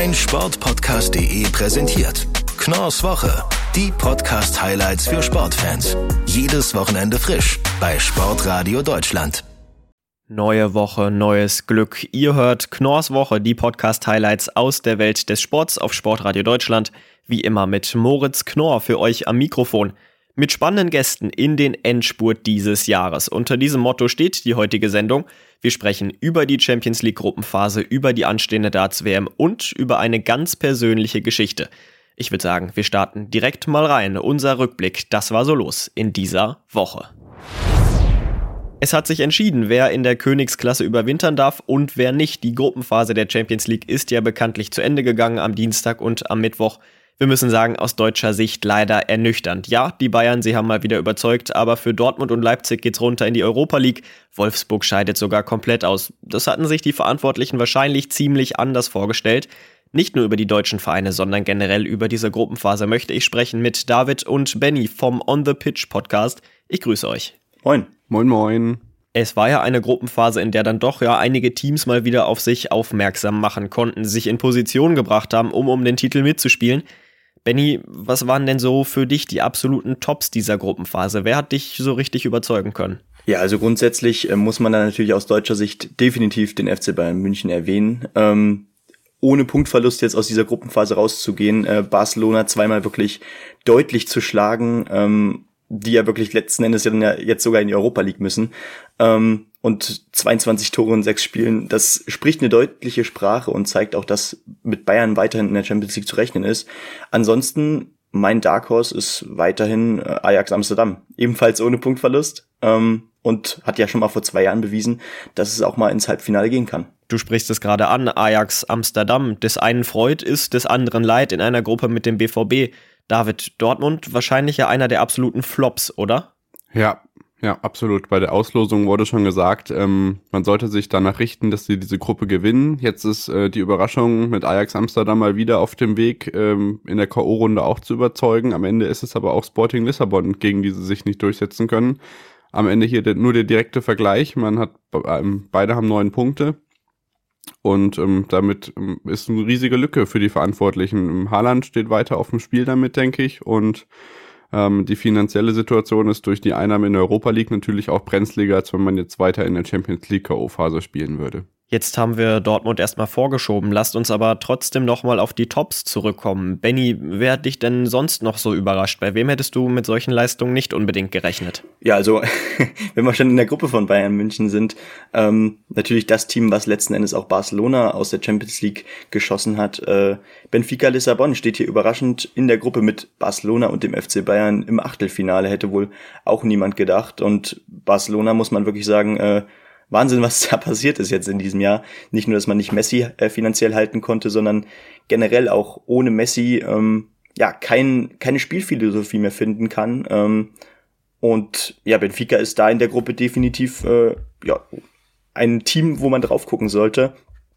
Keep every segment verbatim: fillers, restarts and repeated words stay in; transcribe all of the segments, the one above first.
mein Sportpodcast punkt de präsentiert Knorrs Woche. Die Podcast-Highlights für Sportfans. Jedes Wochenende frisch bei Sportradio Deutschland. Neue Woche, neues Glück. Ihr hört Knorrs Woche, die Podcast-Highlights aus der Welt des Sports auf Sportradio Deutschland. Wie immer mit Moritz Knorr für euch am Mikrofon. Mit spannenden Gästen in den Endspurt dieses Jahres. Unter diesem Motto steht die heutige Sendung. Wir sprechen über die Champions League Gruppenphase, über die anstehende Darts-W M und über eine ganz persönliche Geschichte. Ich würde sagen, wir starten direkt mal rein. Unser Rückblick, das war so los in dieser Woche. Es hat sich entschieden, wer in der Königsklasse überwintern darf und wer nicht. Die Gruppenphase der Champions League ist ja bekanntlich zu Ende gegangen am Dienstag und am Mittwoch. Wir müssen sagen, aus deutscher Sicht leider ernüchternd. Ja, die Bayern, sie haben mal wieder überzeugt, aber für Dortmund und Leipzig geht's runter in die Europa League. Wolfsburg scheidet sogar komplett aus. Das hatten sich die Verantwortlichen wahrscheinlich ziemlich anders vorgestellt. Nicht nur über die deutschen Vereine, sondern generell über diese Gruppenphase möchte ich sprechen mit David und Benny vom On the Pitch Podcast. Ich grüße euch. Moin. Moin, moin. Es war ja eine Gruppenphase, in der dann doch ja einige Teams mal wieder auf sich aufmerksam machen konnten, sich in Position gebracht haben, um um den Titel mitzuspielen. Benny, was waren denn so für dich die absoluten Tops dieser Gruppenphase? Wer hat dich so richtig überzeugen können? Ja, also grundsätzlich äh, muss man da natürlich aus deutscher Sicht definitiv den F C Bayern München erwähnen. Ähm, ohne Punktverlust jetzt aus dieser Gruppenphase rauszugehen, äh, Barcelona zweimal wirklich deutlich zu schlagen, ähm, die ja wirklich letzten Endes ja dann ja jetzt sogar in die Europa League müssen. Ähm, und zweiundzwanzig Tore in sechs Spielen, das spricht eine deutliche Sprache und zeigt auch, dass mit Bayern weiterhin in der Champions League zu rechnen ist. Ansonsten, mein Dark Horse ist weiterhin äh, Ajax Amsterdam, ebenfalls ohne Punktverlust, ähm, und hat ja schon mal vor zwei Jahren bewiesen, dass es auch mal ins Halbfinale gehen kann. Du sprichst es gerade an, Ajax Amsterdam. Des einen Freud ist, des anderen Leid in einer Gruppe mit dem B V B. David, Dortmund wahrscheinlich ja einer der absoluten Flops, oder? Ja, ja, absolut. Bei der Auslosung wurde schon gesagt, ähm, man sollte sich danach richten, dass sie diese Gruppe gewinnen. Jetzt ist äh, die Überraschung mit Ajax Amsterdam mal wieder auf dem Weg, ähm, in der K O-Runde auch zu überzeugen. Am Ende ist es aber auch Sporting Lissabon, gegen die sie sich nicht durchsetzen können. Am Ende hier der, nur der direkte Vergleich. Man hat ähm, beide haben neun Punkte. Und ähm, damit ähm, ist eine riesige Lücke für die Verantwortlichen. Haaland steht weiter auf dem Spiel damit, denke ich. Und ähm, die finanzielle Situation ist durch die Einnahmen in der Europa League natürlich auch brenzliger, als wenn man jetzt weiter in der Champions League K O-Phase spielen würde. Jetzt haben wir Dortmund erstmal vorgeschoben. Lasst uns aber trotzdem nochmal auf die Tops zurückkommen. Benny, wer hat dich denn sonst noch so überrascht? Bei wem hättest du mit solchen Leistungen nicht unbedingt gerechnet? Ja, also wenn wir schon in der Gruppe von Bayern München sind, ähm, natürlich das Team, was letzten Endes auch Barcelona aus der Champions League geschossen hat. Äh, Benfica Lissabon steht hier überraschend in der Gruppe mit Barcelona und dem F C Bayern im Achtelfinale, hätte wohl auch niemand gedacht. Und Barcelona, muss man wirklich sagen, äh, Wahnsinn, was da passiert ist jetzt in diesem Jahr. Nicht nur, dass man nicht Messi äh, finanziell halten konnte, sondern generell auch ohne Messi ähm, ja kein, keine Spielphilosophie mehr finden kann. Ähm, und ja, Benfica ist da in der Gruppe definitiv äh, ja ein Team, wo man drauf gucken sollte.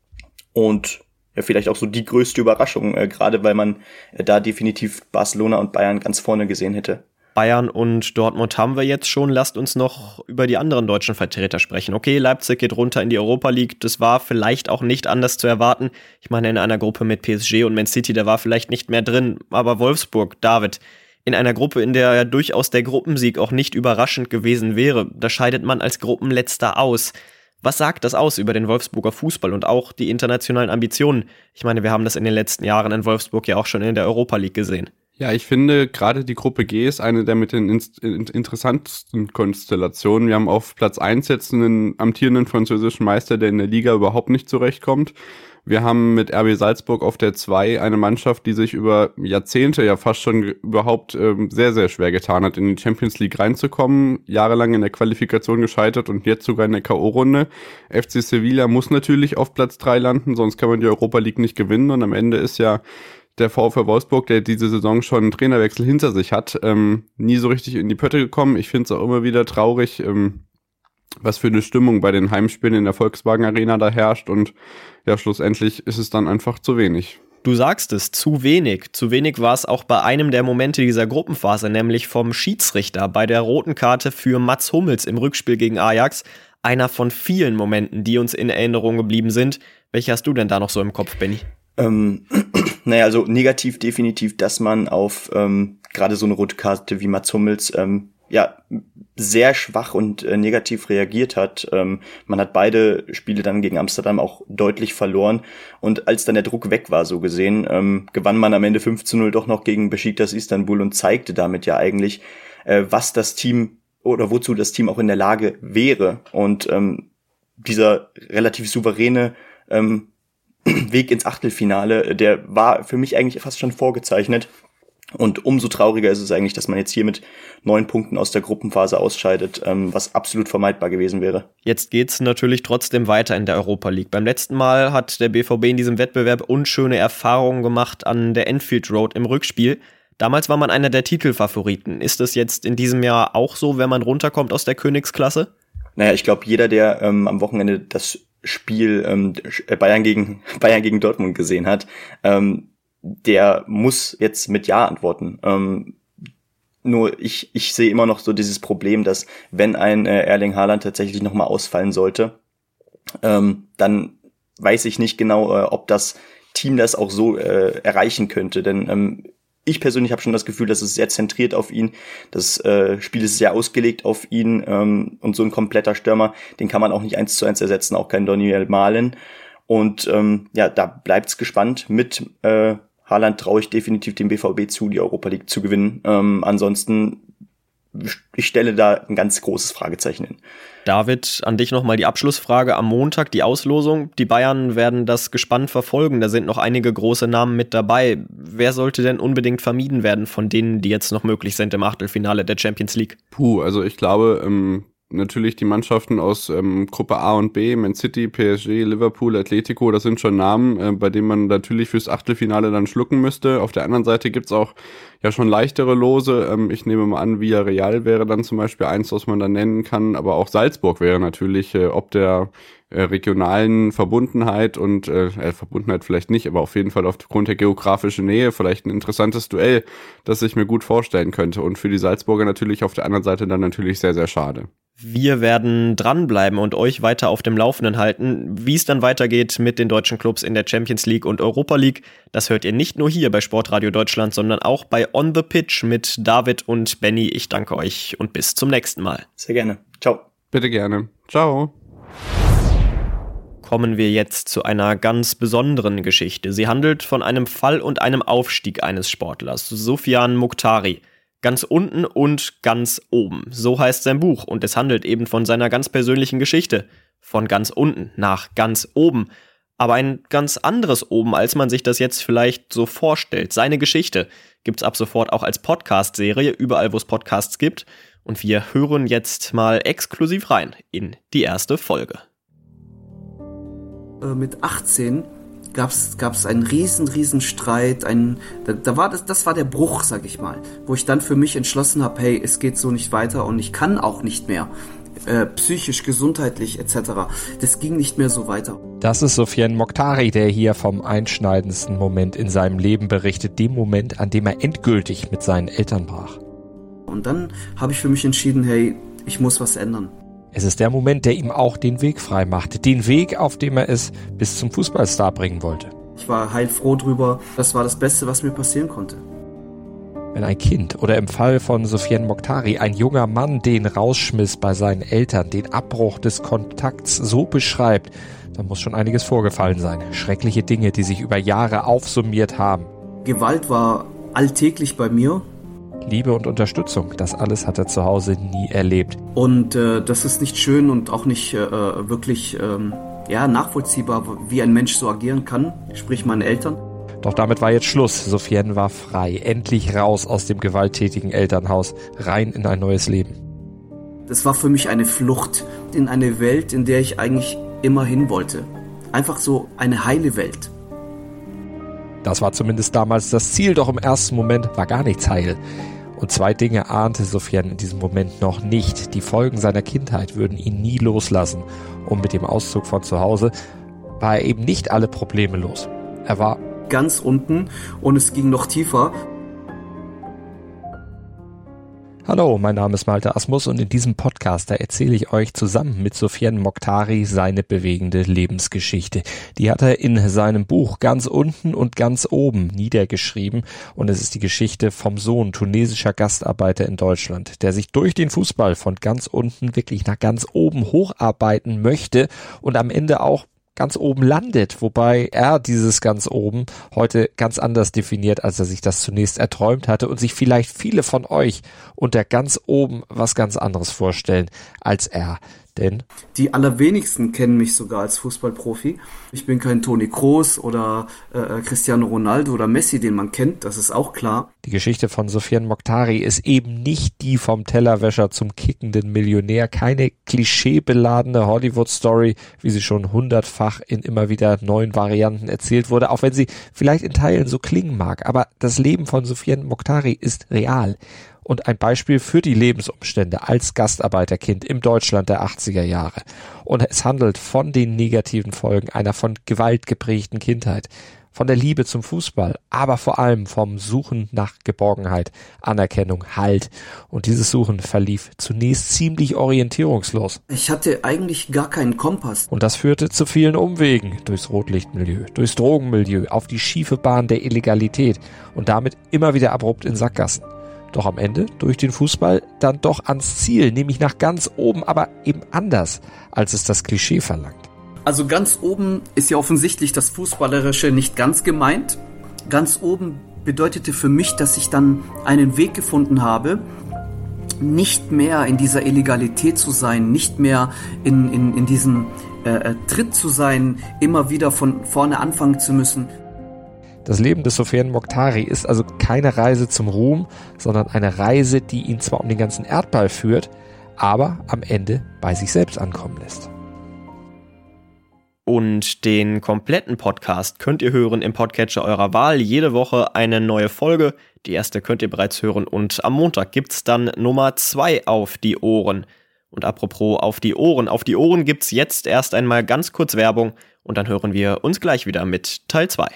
Und ja, vielleicht auch so die größte Überraschung, äh, gerade weil man äh, da definitiv Barcelona und Bayern ganz vorne gesehen hätte. Bayern und Dortmund haben wir jetzt schon. Lasst uns noch über die anderen deutschen Vertreter sprechen. Okay, Leipzig geht runter in die Europa League. Das war vielleicht auch nicht anders zu erwarten. Ich meine, in einer Gruppe mit P S G und Man City, da war vielleicht nicht mehr drin. Aber Wolfsburg, David, in einer Gruppe, in der ja durchaus der Gruppensieg auch nicht überraschend gewesen wäre, da scheidet man als Gruppenletzter aus. Was sagt das aus über den Wolfsburger Fußball und auch die internationalen Ambitionen? Ich meine, wir haben das in den letzten Jahren in Wolfsburg ja auch schon in der Europa League gesehen. Ja, ich finde, gerade die Gruppe G ist eine der mit den inst- interessantesten Konstellationen. Wir haben auf Platz eins jetzt einen amtierenden französischen Meister, der in der Liga überhaupt nicht zurechtkommt. Wir haben mit R B Salzburg auf der zwei eine Mannschaft, die sich über Jahrzehnte, ja fast schon überhaupt ähm, sehr, sehr schwer getan hat, in die Champions League reinzukommen. Jahrelang in der Qualifikation gescheitert und jetzt sogar in der K O-Runde. F C Sevilla muss natürlich auf Platz drei landen, sonst kann man die Europa League nicht gewinnen. Und am Ende ist ja der VfL Wolfsburg, der diese Saison schon einen Trainerwechsel hinter sich hat, ähm, nie so richtig in die Pötte gekommen. Ich finde es auch immer wieder traurig, ähm, was für eine Stimmung bei den Heimspielen in der Volkswagen Arena da herrscht. Und ja, schlussendlich ist es dann einfach zu wenig. Du sagst es, zu wenig. Zu wenig war es auch bei einem der Momente dieser Gruppenphase, nämlich vom Schiedsrichter bei der roten Karte für Mats Hummels im Rückspiel gegen Ajax. Einer von vielen Momenten, die uns in Erinnerung geblieben sind. Welche hast du denn da noch so im Kopf, Benny? Ähm, naja, also negativ definitiv, dass man auf ähm, gerade so eine Rotkarte wie Mats Hummels ähm, ja sehr schwach und äh, negativ reagiert hat. Ähm, man hat beide Spiele dann gegen Amsterdam auch deutlich verloren und als dann der Druck weg war, so gesehen, ähm, gewann man am Ende fünf zu null doch noch gegen Besiktas Istanbul und zeigte damit ja eigentlich, äh, was das Team oder wozu das Team auch in der Lage wäre. Und ähm, dieser relativ souveräne ähm, Weg ins Achtelfinale, der war für mich eigentlich fast schon vorgezeichnet. Und umso trauriger ist es eigentlich, dass man jetzt hier mit neun Punkten aus der Gruppenphase ausscheidet, ähm, was absolut vermeidbar gewesen wäre. Jetzt geht's natürlich trotzdem weiter in der Europa League. Beim letzten Mal hat der B V B in diesem Wettbewerb unschöne Erfahrungen gemacht an der Anfield Road im Rückspiel. Damals war man einer der Titelfavoriten. Ist das jetzt in diesem Jahr auch so, wenn man runterkommt aus der Königsklasse? Naja, ich glaube, jeder, der ähm, am Wochenende das Spiel ähm, Bayern gegen Bayern gegen Dortmund gesehen hat, ähm, der muss jetzt mit Ja antworten. Ähm, nur ich ich sehe immer noch so dieses Problem, dass wenn ein äh, Erling Haaland tatsächlich nochmal ausfallen sollte, ähm, dann weiß ich nicht genau, äh, ob das Team das auch so äh, erreichen könnte. Denn ähm, ich persönlich habe schon das Gefühl, dass es sehr zentriert auf ihn. Das äh, Spiel ist sehr ausgelegt auf ihn ähm, und so ein kompletter Stürmer, den kann man auch nicht eins zu eins ersetzen, auch kein Daniel Malen. Und ähm, ja, da bleibt's gespannt. Mit äh, Haaland traue ich definitiv dem B V B zu, die Europa League zu gewinnen. Ähm, ansonsten, ich stelle da ein ganz großes Fragezeichen hin. David, an dich nochmal die Abschlussfrage. Am Montag die Auslosung. Die Bayern werden das gespannt verfolgen. Da sind noch einige große Namen mit dabei. Wer sollte denn unbedingt vermieden werden von denen, die jetzt noch möglich sind im Achtelfinale der Champions League? Puh, also ich glaube, ähm natürlich die Mannschaften aus ähm, Gruppe A und B, Man City, P S G, Liverpool, Atletico, das sind schon Namen, äh, bei denen man natürlich fürs Achtelfinale dann schlucken müsste. Auf der anderen Seite gibt's auch ja schon leichtere Lose. Ähm, ich nehme mal an, Villarreal wäre dann zum Beispiel eins, was man da nennen kann, aber auch Salzburg wäre natürlich, äh, ob der äh, regionalen Verbundenheit und äh, äh, Verbundenheit vielleicht nicht, aber auf jeden Fall aufgrund der geografischen Nähe vielleicht ein interessantes Duell, das ich mir gut vorstellen könnte. Und für die Salzburger natürlich auf der anderen Seite dann natürlich sehr, sehr schade. Wir werden dranbleiben und euch weiter auf dem Laufenden halten. Wie es dann weitergeht mit den deutschen Clubs in der Champions League und Europa League, das hört ihr nicht nur hier bei Sportradio Deutschland, sondern auch bei On the Pitch mit David und Benny. Ich danke euch und bis zum nächsten Mal. Sehr gerne. Ciao. Bitte gerne. Ciao. Kommen wir jetzt zu einer ganz besonderen Geschichte. Sie handelt von einem Fall und einem Aufstieg eines Sportlers, Soufiane Mokhtari. Ganz unten und ganz oben. So heißt sein Buch und es handelt eben von seiner ganz persönlichen Geschichte. Von ganz unten nach ganz oben. Aber ein ganz anderes oben, als man sich das jetzt vielleicht so vorstellt. Seine Geschichte gibt's ab sofort auch als Podcast-Serie, überall wo es Podcasts gibt. Und wir hören jetzt mal exklusiv rein in die erste Folge. Äh, mit achtzehn gab's gab's einen riesen riesen Streit, ein da, da war das das war der Bruch, sag ich mal, wo ich dann für mich entschlossen habe, hey, es geht so nicht weiter und ich kann auch nicht mehr äh, psychisch, gesundheitlich et cetera. Das ging nicht mehr so weiter. Das ist Soufiane Mokhtari, der hier vom einschneidendsten Moment in seinem Leben berichtet, dem Moment, an dem er endgültig mit seinen Eltern brach. Und dann habe ich für mich entschieden, hey, ich muss was ändern. Es ist der Moment, der ihm auch den Weg frei machte. Den Weg, auf dem er es bis zum Fußballstar bringen wollte. Ich war heilfroh drüber. Das war das Beste, was mir passieren konnte. Wenn ein Kind oder im Fall von Soufiane Mokhtari ein junger Mann den rausschmiss bei seinen Eltern, den Abbruch des Kontakts so beschreibt, dann muss schon einiges vorgefallen sein. Schreckliche Dinge, die sich über Jahre aufsummiert haben. Gewalt war alltäglich bei mir. Liebe und Unterstützung, das alles hat er zu Hause nie erlebt. Und äh, das ist nicht schön und auch nicht äh, wirklich ähm, ja, nachvollziehbar, wie ein Mensch so agieren kann, sprich meine Eltern. Doch damit war jetzt Schluss. Soufiane war frei, endlich raus aus dem gewalttätigen Elternhaus, rein in ein neues Leben. Das war für mich eine Flucht in eine Welt, in der ich eigentlich immer hin wollte. Einfach so eine heile Welt. Das war zumindest damals das Ziel, doch im ersten Moment war gar nichts heil. Und zwei Dinge ahnte Soufiane in diesem Moment noch nicht. Die Folgen seiner Kindheit würden ihn nie loslassen. Und mit dem Auszug von zu Hause war er eben nicht alle Probleme los. Er war ganz unten und es ging noch tiefer. Hallo, mein Name ist Malte Asmus und in diesem Podcast, da erzähle ich euch zusammen mit Soufiane Mokhtari seine bewegende Lebensgeschichte. Die hat er in seinem Buch Ganz unten und ganz oben niedergeschrieben und es ist die Geschichte vom Sohn tunesischer Gastarbeiter in Deutschland, der sich durch den Fußball von ganz unten wirklich nach ganz oben hocharbeiten möchte und am Ende auch ganz oben landet, wobei er dieses ganz oben heute ganz anders definiert, als er sich das zunächst erträumt hatte und sich vielleicht viele von euch unter ganz oben was ganz anderes vorstellen als er. Denn die allerwenigsten kennen mich sogar als Fußballprofi. Ich bin kein Toni Kroos oder äh, Cristiano Ronaldo oder Messi, den man kennt, das ist auch klar. Die Geschichte von Soufiane Mokhtari ist eben nicht die vom Tellerwäscher zum kickenden Millionär, keine klischeebeladene Hollywood-Story, wie sie schon hundertfach in immer wieder neuen Varianten erzählt wurde, auch wenn sie vielleicht in Teilen so klingen mag. Aber das Leben von Soufiane Mokhtari ist real. Und ein Beispiel für die Lebensumstände als Gastarbeiterkind im Deutschland der achtziger Jahre. Und es handelt von den negativen Folgen einer von Gewalt geprägten Kindheit, von der Liebe zum Fußball, aber vor allem vom Suchen nach Geborgenheit, Anerkennung, Halt. Und dieses Suchen verlief zunächst ziemlich orientierungslos. Ich hatte eigentlich gar keinen Kompass. Und das führte zu vielen Umwegen durchs Rotlichtmilieu, durchs Drogenmilieu, auf die schiefe Bahn der Illegalität und damit immer wieder abrupt in Sackgassen. Doch am Ende durch den Fußball dann doch ans Ziel, nämlich nach ganz oben, aber eben anders, als es das Klischee verlangt. Also ganz oben ist ja offensichtlich das Fußballerische nicht ganz gemeint. Ganz oben bedeutete für mich, dass ich dann einen Weg gefunden habe, nicht mehr in dieser Illegalität zu sein, nicht mehr in, in, in diesem äh, Tritt zu sein, immer wieder von vorne anfangen zu müssen. Das Leben des Soufiane Mokhtari ist also keine Reise zum Ruhm, sondern eine Reise, die ihn zwar um den ganzen Erdball führt, aber am Ende bei sich selbst ankommen lässt. Und den kompletten Podcast könnt ihr hören im Podcatcher eurer Wahl. Jede Woche eine neue Folge. Die erste könnt ihr bereits hören und am Montag gibt's dann Nummer zwei auf die Ohren. Und apropos auf die Ohren, auf die Ohren gibt's jetzt erst einmal ganz kurz Werbung und dann hören wir uns gleich wieder mit Teil zwei.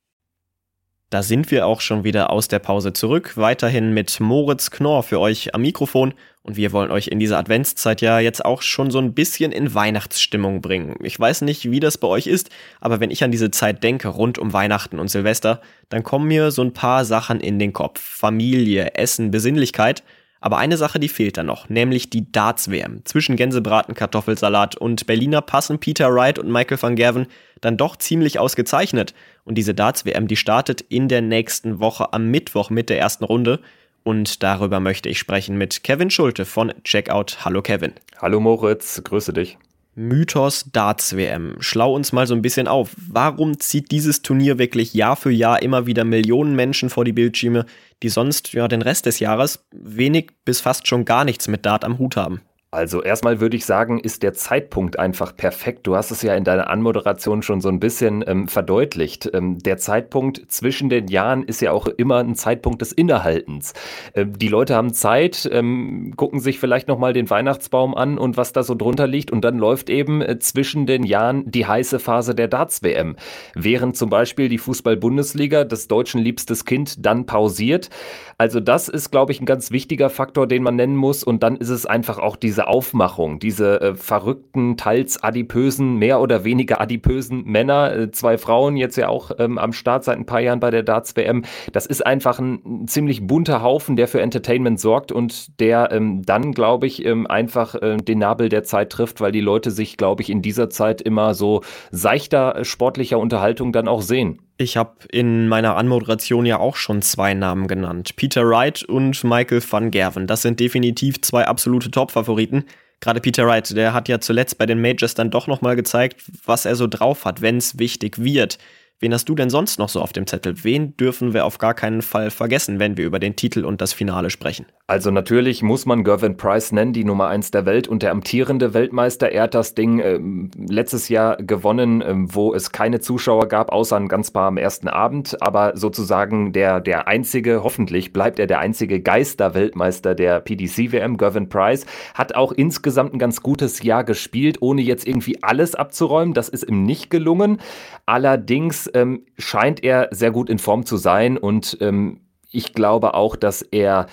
Da sind wir auch schon wieder aus der Pause zurück, weiterhin mit Moritz Knorr für euch am Mikrofon und wir wollen euch in dieser Adventszeit ja jetzt auch schon so ein bisschen in Weihnachtsstimmung bringen. Ich weiß nicht, wie das bei euch ist, aber wenn ich an diese Zeit denke, rund um Weihnachten und Silvester, dann kommen mir so ein paar Sachen in den Kopf. Familie, Essen, Besinnlichkeit. Aber eine Sache, die fehlt da noch, nämlich die Darts-W M. Zwischen Gänsebraten, Kartoffelsalat und Berliner passen Peter Wright und Michael van Gerwen dann doch ziemlich ausgezeichnet. Und diese Darts-W M, die startet in der nächsten Woche am Mittwoch mit der ersten Runde. Und darüber möchte ich sprechen mit Kevin Schulte von Checkout. Hallo Kevin. Hallo Moritz, grüße dich. Mythos Darts-W M. Schlau uns mal so ein bisschen auf. Warum zieht dieses Turnier wirklich Jahr für Jahr immer wieder Millionen Menschen vor die Bildschirme, die sonst ja den Rest des Jahres wenig bis fast schon gar nichts mit Dart am Hut haben? Also erstmal würde ich sagen, ist der Zeitpunkt einfach perfekt. Du hast es ja in deiner Anmoderation schon so ein bisschen ähm, verdeutlicht. Ähm, der Zeitpunkt zwischen den Jahren ist ja auch immer ein Zeitpunkt des Innehaltens. Ähm, die Leute haben Zeit, ähm, gucken sich vielleicht nochmal den Weihnachtsbaum an und was da so drunter liegt und dann läuft eben äh, zwischen den Jahren die heiße Phase der Darts-W M. Während zum Beispiel die Fußball-Bundesliga, des Deutschen liebstes Kind, dann pausiert. Also das ist, glaube ich, ein ganz wichtiger Faktor, den man nennen muss und dann ist es einfach auch diese Aufmachung, diese äh, verrückten, teils adipösen, mehr oder weniger adipösen Männer, äh, zwei Frauen jetzt ja auch ähm, am Start seit ein paar Jahren bei der Darts-W M. Das ist einfach ein, ein ziemlich bunter Haufen, der für Entertainment sorgt und der ähm, dann, glaube ich, ähm, einfach äh, den Nabel der Zeit trifft, weil die Leute sich, glaube ich, in dieser Zeit immer so seichter, sportlicher Unterhaltung dann auch sehen. Ich habe in meiner Anmoderation ja auch schon zwei Namen genannt. Peter Wright und Michael van Gerwen. Das sind definitiv zwei absolute Top-Favoriten. Gerade Peter Wright, der hat ja zuletzt bei den Majors dann doch nochmal gezeigt, was er so drauf hat, wenn es wichtig wird. Wen hast du denn sonst noch so auf dem Zettel? Wen dürfen wir auf gar keinen Fall vergessen, wenn wir über den Titel und das Finale sprechen? Also natürlich muss man Gervin Price nennen, die Nummer eins der Welt und der amtierende Weltmeister. Er hat das Ding äh, letztes Jahr gewonnen, äh, wo es keine Zuschauer gab, außer ein ganz paar am ersten Abend. Aber sozusagen der, der einzige, hoffentlich bleibt er der einzige Geister-Weltmeister der P D C W M. Gervin Price hat auch insgesamt ein ganz gutes Jahr gespielt, ohne jetzt irgendwie alles abzuräumen. Das ist ihm nicht gelungen. Allerdings ähm, scheint er sehr gut in Form zu sein und ähm, ich glaube auch, dass er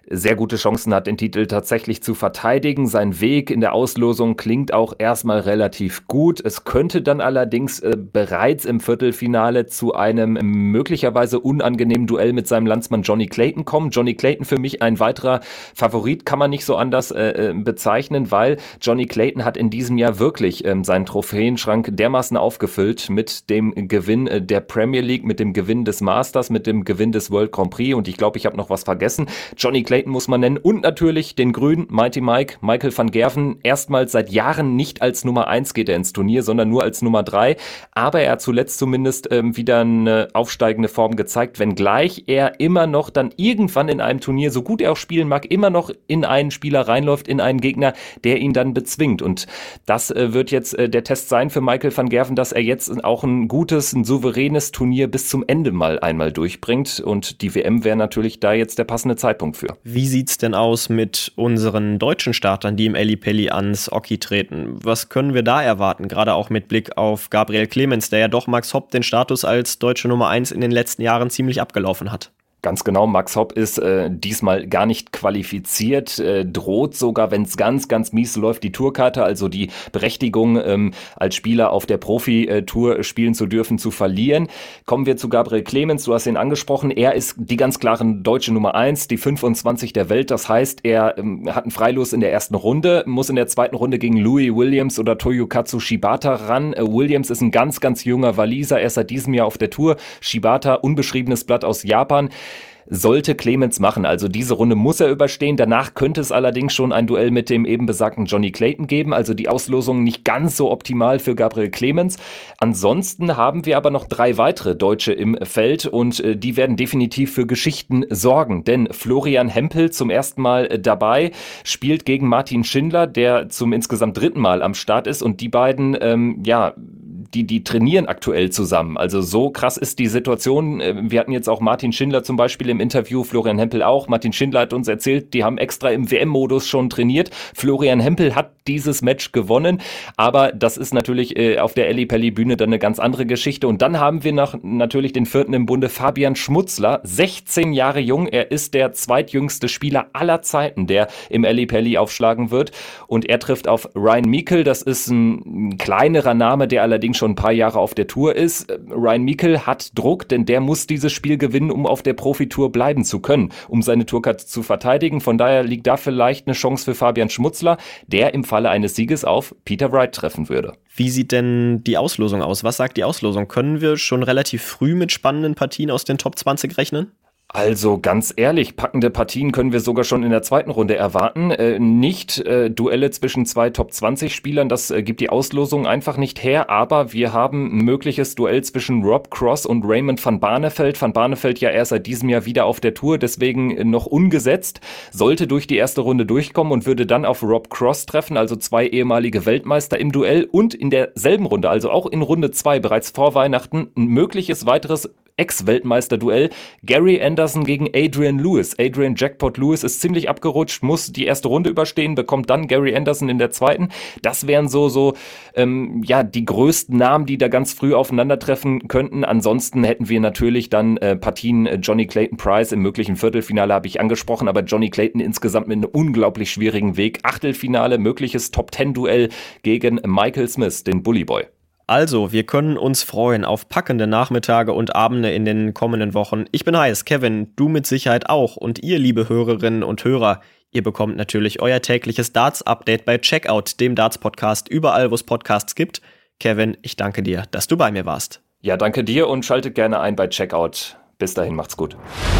sehr gute Chancen hat, den Titel tatsächlich zu verteidigen. Sein Weg in der Auslosung klingt auch erstmal relativ gut. Es könnte dann allerdings äh, bereits im Viertelfinale zu einem möglicherweise unangenehmen Duell mit seinem Landsmann Johnny Clayton kommen. Johnny Clayton für mich ein weiterer Favorit, kann man nicht so anders äh, bezeichnen, weil Johnny Clayton hat in diesem Jahr wirklich ähm, seinen Trophäenschrank dermaßen aufgefüllt mit dem Gewinn äh, der Premier League, mit dem Gewinn des Masters, mit dem Gewinn des World Grand Prix und ich glaube, ich habe noch was vergessen. Johnny Clayton muss man nennen und natürlich den Grünen, Mighty Mike, Michael van Gerven, erstmals seit Jahren nicht als Nummer eins geht er ins Turnier, sondern nur als Nummer drei, aber er hat zuletzt zumindest ähm, wieder eine aufsteigende Form gezeigt, wenngleich er immer noch dann irgendwann in einem Turnier, so gut er auch spielen mag, immer noch in einen Spieler reinläuft, in einen Gegner, der ihn dann bezwingt und das äh, wird jetzt äh, der Test sein für Michael van Gerven, dass er jetzt auch ein gutes, ein souveränes Turnier bis zum Ende mal einmal durchbringt und die W M wäre natürlich da jetzt der passende Zeitpunkt für. Wie sieht's denn aus mit unseren deutschen Startern, die im Ellipelli ans Oki treten? Was können wir da erwarten, gerade auch mit Blick auf Gabriel Clemens, der ja doch Max Hopp den Status als deutsche Nummer eins in den letzten Jahren ziemlich abgelaufen hat? Ganz genau, Max Hopp ist äh, diesmal gar nicht qualifiziert, äh, droht sogar, wenn es ganz, ganz mies läuft, die Tourkarte, also die Berechtigung, ähm, als Spieler auf der Profi-Tour spielen zu dürfen, zu verlieren. Kommen wir zu Gabriel Clemens, du hast ihn angesprochen, er ist die ganz klaren deutsche Nummer eins, die fünfundzwanzig der Welt, das heißt, er ähm, hat einen Freilos in der ersten Runde, muss in der zweiten Runde gegen Louis Williams oder Toyokatsu Shibata ran. Äh, Williams ist ein ganz, ganz junger Waliser, er ist seit diesem Jahr auf der Tour, Shibata, unbeschriebenes Blatt aus Japan. Sollte Clemens machen, also diese Runde muss er überstehen, danach könnte es allerdings schon ein Duell mit dem eben besagten Johnny Clayton geben, also die Auslosung nicht ganz so optimal für Gabriel Clemens. Ansonsten haben wir aber noch drei weitere Deutsche im Feld und äh, die werden definitiv für Geschichten sorgen, denn Florian Hempel zum ersten Mal äh, dabei, spielt gegen Martin Schindler, der zum insgesamt dritten Mal am Start ist und die beiden, ähm, ja, Die, die trainieren aktuell zusammen. Also so krass ist die Situation. Wir hatten jetzt auch Martin Schindler zum Beispiel im Interview, Florian Hempel auch. Martin Schindler hat uns erzählt, die haben extra im W M-Modus schon trainiert. Florian Hempel hat dieses Match gewonnen, aber das ist natürlich äh, auf der Ellipelli-Bühne dann eine ganz andere Geschichte. Und dann haben wir noch natürlich den vierten im Bunde, Fabian Schmutzler, sechzehn Jahre jung. Er ist der zweitjüngste Spieler aller Zeiten, der im Ellipelli aufschlagen wird. Und er trifft auf Ryan Meikle. Das ist ein, ein kleinerer Name, der allerdings schon ein paar Jahre auf der Tour ist. Ryan Meikle hat Druck, denn der muss dieses Spiel gewinnen, um auf der Profitour bleiben zu können, um seine Tourkarte zu verteidigen. Von daher liegt da vielleicht eine Chance für Fabian Schmutzler, der im Falle eines Sieges auf Peter Wright treffen würde. Wie sieht denn die Auslosung aus? Was sagt die Auslosung? Können wir schon relativ früh mit spannenden Partien aus den Top zwanzig rechnen? Also ganz ehrlich, packende Partien können wir sogar schon in der zweiten Runde erwarten. Äh, nicht äh, Duelle zwischen zwei Top zwanzig Spielern, das äh, gibt die Auslosung einfach nicht her, aber wir haben ein mögliches Duell zwischen Rob Cross und Raymond van Barneveld. Van Barneveld ja erst seit diesem Jahr wieder auf der Tour, deswegen äh, noch ungesetzt, sollte durch die erste Runde durchkommen und würde dann auf Rob Cross treffen, also zwei ehemalige Weltmeister im Duell und in derselben Runde, also auch in Runde zwei, bereits vor Weihnachten, ein mögliches weiteres Ex-Weltmeister-Duell. Gary Anderson gegen Adrian Lewis. Adrian Jackpot Lewis ist ziemlich abgerutscht, muss die erste Runde überstehen, bekommt dann Gary Anderson in der zweiten. Das wären so, so ähm, ja, die größten Namen, die da ganz früh aufeinandertreffen könnten. Ansonsten hätten wir natürlich dann äh, Partien äh, Johnny Clayton Price im möglichen Viertelfinale, habe ich angesprochen, aber Johnny Clayton insgesamt mit einem unglaublich schwierigen Weg. Achtelfinale, mögliches Top-Zehn-Duell gegen Michael Smith, den Bully Boy. Also, wir können uns freuen auf packende Nachmittage und Abende in den kommenden Wochen. Ich bin heiß, Kevin, du mit Sicherheit auch. Und ihr, liebe Hörerinnen und Hörer, ihr bekommt natürlich euer tägliches Darts-Update bei Checkout, dem Darts-Podcast, überall, wo es Podcasts gibt. Kevin, ich danke dir, dass du bei mir warst. Ja, danke dir und schaltet gerne ein bei Checkout. Bis dahin, macht's gut.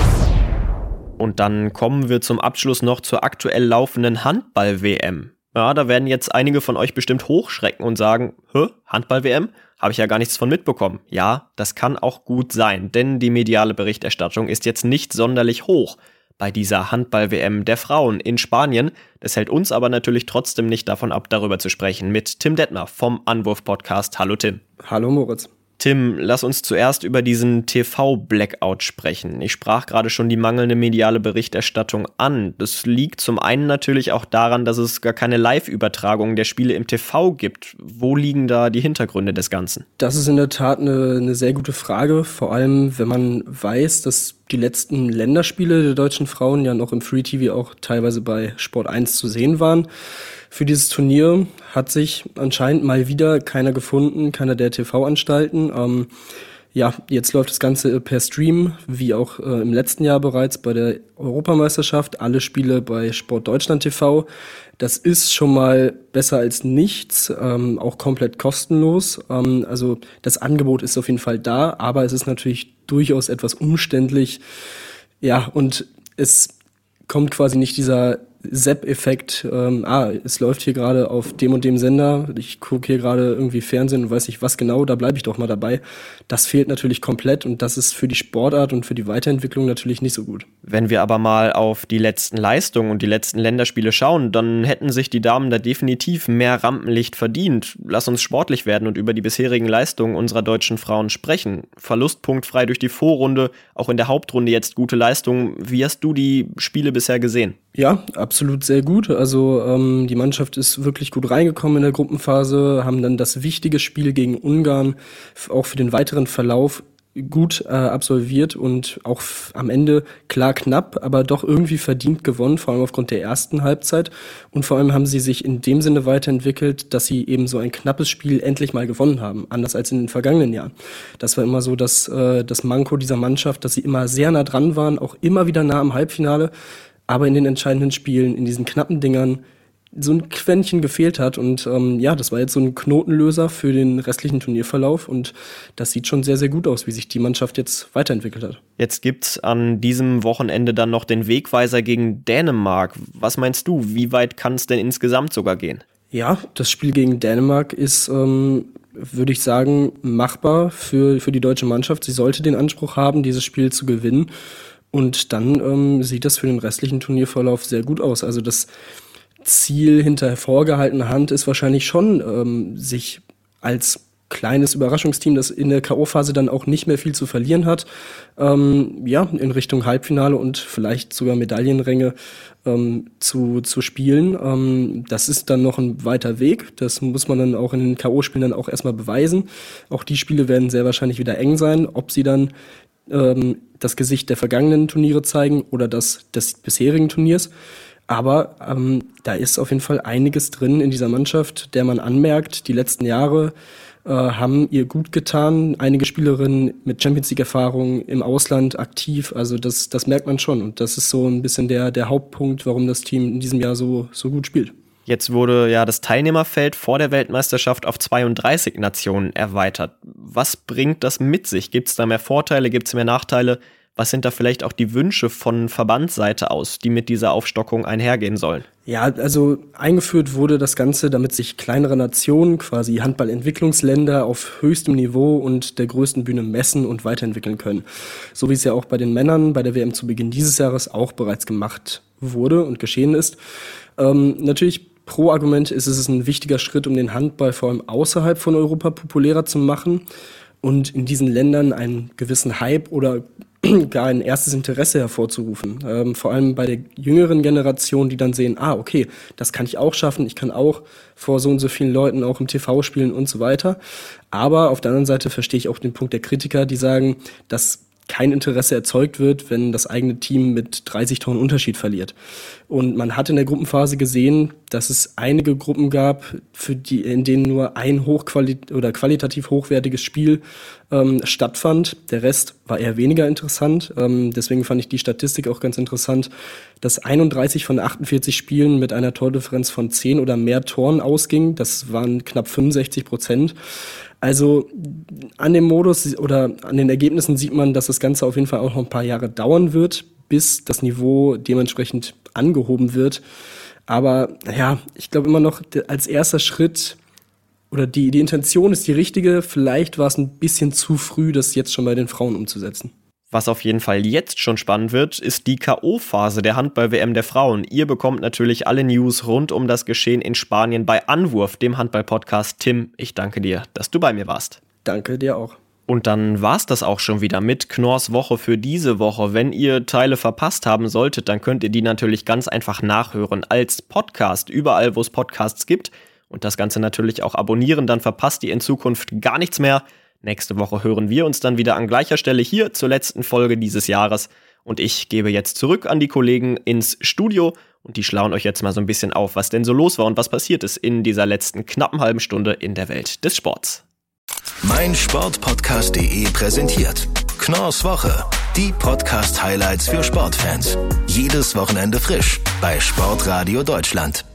Und dann kommen wir zum Abschluss noch zur aktuell laufenden Handball-W M. Ja, da werden jetzt einige von euch bestimmt hochschrecken und sagen, hä, Handball-W M? Habe ich ja gar nichts von mitbekommen. Ja, das kann auch gut sein, denn die mediale Berichterstattung ist jetzt nicht sonderlich hoch bei dieser Handball-W M der Frauen in Spanien. Das hält uns aber natürlich trotzdem nicht davon ab, darüber zu sprechen mit Tim Detmer vom Anwurf-Podcast. Hallo Tim. Hallo Moritz. Tim, lass uns zuerst über diesen T V-Blackout sprechen. Ich sprach gerade schon die mangelnde mediale Berichterstattung an. Das liegt zum einen natürlich auch daran, dass es gar keine Live-Übertragung der Spiele im T V gibt. Wo liegen da die Hintergründe des Ganzen? Das ist in der Tat eine, eine sehr gute Frage, vor allem wenn man weiß, dass die letzten Länderspiele der deutschen Frauen ja noch im Free T V auch teilweise bei Sport eins zu sehen waren. Für dieses Turnier hat sich anscheinend mal wieder keiner gefunden, keiner der T V-Anstalten. Ähm, ja, jetzt läuft das Ganze per Stream, wie auch äh, im letzten Jahr bereits bei der Europameisterschaft. Alle Spiele bei Sport Deutschland T V. Das ist schon mal besser als nichts, ähm, auch komplett kostenlos. Ähm, also das Angebot ist auf jeden Fall da, aber es ist natürlich durchaus etwas umständlich. Ja, und es kommt quasi nicht dieser Sepp-Effekt, ähm, ah, es läuft hier gerade auf dem und dem Sender, ich gucke hier gerade irgendwie Fernsehen und weiß nicht was genau, da bleibe ich doch mal dabei. Das fehlt natürlich komplett und das ist für die Sportart und für die Weiterentwicklung natürlich nicht so gut. Wenn wir aber mal auf die letzten Leistungen und die letzten Länderspiele schauen, dann hätten sich die Damen da definitiv mehr Rampenlicht verdient. Lass uns sportlich werden und über die bisherigen Leistungen unserer deutschen Frauen sprechen. Verlustpunktfrei durch die Vorrunde, auch in der Hauptrunde jetzt gute Leistungen. Wie hast du die Spiele bisher gesehen? Ja, absolut sehr gut. Also ähm, die Mannschaft ist wirklich gut reingekommen in der Gruppenphase, haben dann das wichtige Spiel gegen Ungarn f- auch für den weiteren Verlauf gut äh, absolviert und auch f- am Ende klar knapp, aber doch irgendwie verdient gewonnen, vor allem aufgrund der ersten Halbzeit. Und vor allem haben sie sich in dem Sinne weiterentwickelt, dass sie eben so ein knappes Spiel endlich mal gewonnen haben, anders als in den vergangenen Jahren. Das war immer so das, äh, das Manko dieser Mannschaft, dass sie immer sehr nah dran waren, auch immer wieder nah am Halbfinale, aber in den entscheidenden Spielen, in diesen knappen Dingern, so ein Quäntchen gefehlt hat. Und ähm, ja, das war jetzt so ein Knotenlöser für den restlichen Turnierverlauf. Und das sieht schon sehr, sehr gut aus, wie sich die Mannschaft jetzt weiterentwickelt hat. Jetzt gibt's an diesem Wochenende dann noch den Wegweiser gegen Dänemark. Was meinst du, wie weit kann es denn insgesamt sogar gehen? Ja, das Spiel gegen Dänemark ist, ähm, würde ich sagen, machbar für, für die deutsche Mannschaft. Sie sollte den Anspruch haben, dieses Spiel zu gewinnen. Und dann ähm, sieht das für den restlichen Turnierverlauf sehr gut aus. Also das Ziel hinter vorgehaltener Hand ist wahrscheinlich schon, ähm, sich als kleines Überraschungsteam, das in der K O-Phase dann auch nicht mehr viel zu verlieren hat, ähm, ja, in Richtung Halbfinale und vielleicht sogar Medaillenränge ähm, zu, zu spielen. Ähm, das ist dann noch ein weiter Weg. Das muss man dann auch in den K O-Spielen dann auch erstmal beweisen. Auch die Spiele werden sehr wahrscheinlich wieder eng sein. Ob sie dann ähm, das Gesicht der vergangenen Turniere zeigen oder das des bisherigen Turniers. Aber ähm, da ist auf jeden Fall einiges drin in dieser Mannschaft, der man anmerkt, die letzten Jahre äh, haben ihr gut getan. Einige Spielerinnen mit Champions-League-Erfahrung im Ausland aktiv, also das, das merkt man schon. Und das ist so ein bisschen der, der Hauptpunkt, warum das Team in diesem Jahr so, so gut spielt. Jetzt wurde ja das Teilnehmerfeld vor der Weltmeisterschaft auf zweiunddreißig Nationen erweitert. Was bringt das mit sich? Gibt es da mehr Vorteile, gibt es mehr Nachteile? Was sind da vielleicht auch die Wünsche von Verbandsseite aus, die mit dieser Aufstockung einhergehen sollen? Ja, also eingeführt wurde das Ganze, damit sich kleinere Nationen, quasi Handballentwicklungsländer, auf höchstem Niveau und der größten Bühne messen und weiterentwickeln können. So wie es ja auch bei den Männern bei der W M zu Beginn dieses Jahres auch bereits gemacht wurde und geschehen ist. Ähm, natürlich pro Argument ist es ein wichtiger Schritt, um den Handball vor allem außerhalb von Europa populärer zu machen und in diesen Ländern einen gewissen Hype oder gar ein erstes Interesse hervorzurufen. Ähm, vor allem bei der jüngeren Generation, die dann sehen, ah, okay, das kann ich auch schaffen, ich kann auch vor so und so vielen Leuten auch im T V spielen und so weiter. Aber auf der anderen Seite verstehe ich auch den Punkt der Kritiker, die sagen, dass kein Interesse erzeugt wird, wenn das eigene Team mit dreißig Toren Unterschied verliert. Und man hat in der Gruppenphase gesehen, dass es einige Gruppen gab, für die, in denen nur ein hochqualit- oder qualitativ hochwertiges Spiel ähm, stattfand. Der Rest war eher weniger interessant. Ähm, deswegen fand ich die Statistik auch ganz interessant, dass einunddreißig von achtundvierzig Spielen mit einer Tordifferenz von zehn oder mehr Toren ausging. Das waren knapp fünfundsechzig Prozent. Also an dem Modus oder an den Ergebnissen sieht man, dass das Ganze auf jeden Fall auch noch ein paar Jahre dauern wird, bis das Niveau dementsprechend angehoben wird. Aber ja, ich glaube immer noch als erster Schritt oder die, die Intention ist die richtige. Vielleicht war es ein bisschen zu früh, das jetzt schon bei den Frauen umzusetzen. Was auf jeden Fall jetzt schon spannend wird, ist die K O-Phase der Handball-W M der Frauen. Ihr bekommt natürlich alle News rund um das Geschehen in Spanien bei Anwurf, dem Handball-Podcast. Tim, ich danke dir, dass du bei mir warst. Danke dir auch. Und dann war's das auch schon wieder mit Knorrs Woche für diese Woche. Wenn ihr Teile verpasst haben solltet, dann könnt ihr die natürlich ganz einfach nachhören als Podcast, überall wo es Podcasts gibt. Und das Ganze natürlich auch abonnieren, dann verpasst ihr in Zukunft gar nichts mehr. Nächste Woche hören wir uns dann wieder an gleicher Stelle hier zur letzten Folge dieses Jahres. Und ich gebe jetzt zurück an die Kollegen ins Studio und die schlauen euch jetzt mal so ein bisschen auf, was denn so los war und was passiert ist in dieser letzten knappen halben Stunde in der Welt des Sports. mein Sportpodcast punkt de präsentiert Knorrs Woche. Die Podcast-Highlights für Sportfans. Jedes Wochenende frisch bei Sportradio Deutschland.